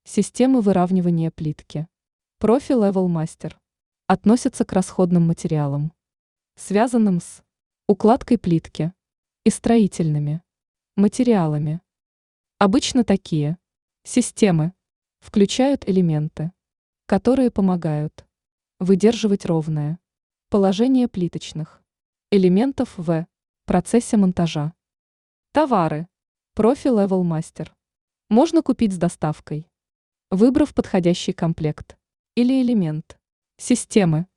Системы выравнивания плитки. Профи Level Master. Относятся к расходным материалам, связанным с укладкой плитки и строительными материалами. Обычно такие системы включают элементы, которые помогают выдерживать ровное положение плиточных элементов в процессе монтажа. Товары. Профи Level Master. Можно купить с доставкой, выбрав подходящий комплект или элемент системы.